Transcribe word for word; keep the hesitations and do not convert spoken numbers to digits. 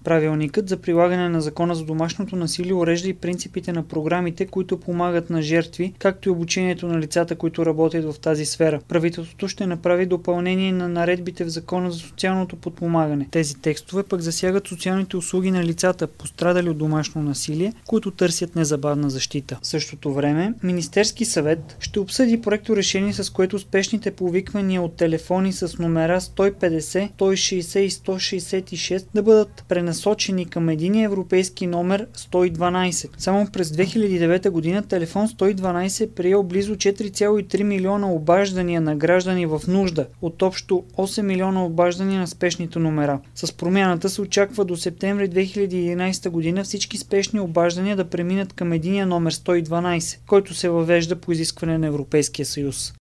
Правилникът за прилагане на Закона за домашното насилие урежда и принципите на програмите, които помагат на жертви, както и обучението на лицата, които работят в тази сфера. Правителството ще направи допълнение на наредбите в Закона за социалното подпомагане. Тези текстове пък засягат социалните услуги на лицата, пострадали от домашно насилие, които търсят незабавна защита. В същото време, Министерски съвет ще обсъди проекто решение, с което спешните повиквания от телефони с номера сто и петдесет, сто и шейсет и сто шейсет и шест да бъдат пренасочени към единия европейски номер сто и дванайсет. Само през две хиляди и девета година телефон сто и дванайсет е приел близо четири цяло и три милиона обаждания на граждани в нужда, от общо осем милиона обаждания на спешните номера. С промяната се очаква до септември две хиляди и единайсета година всички спешни обаждания да преминат към единия номер сто и дванайсет, който се въвежда по изискване на Европейския съюз.